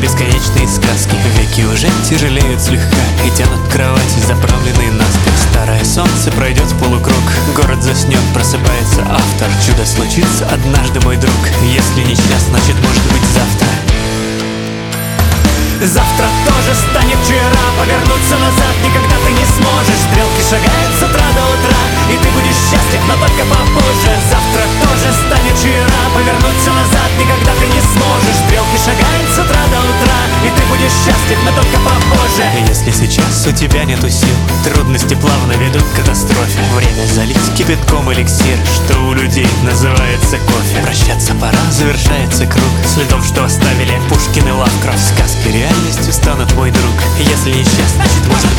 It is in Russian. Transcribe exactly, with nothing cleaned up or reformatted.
бесконечные сказки. Веки уже тяжелеют слегка и тянут кровати, заправленные наспех. Старое солнце пройдет в полукруг, город заснет, просыпается автор. Чудо случится однажды, мой друг. Если не сейчас, значит, может быть, завтра. Завтра тоже станет вчера, повернуться назад никогда ты не сможешь. Стрелки шагают с утра до утра, и ты будешь счастлив, но только попозже. Завтра тоже станет вчера, повернуться назад никогда ты не сможешь. Стрелки шагают с утра до утра, и ты будешь счастлив, но только попозже. Если сейчас у тебя нету сил, трудности плавно ведут к катастрофе. Время залить кипятком эликсир, что у людей называется кофе. Прощаться пора, завершается круг следов, что оставили Пушкин и Лавкрафт. Сказки реальностью станут, мой друг. Если не сейчас, значит, может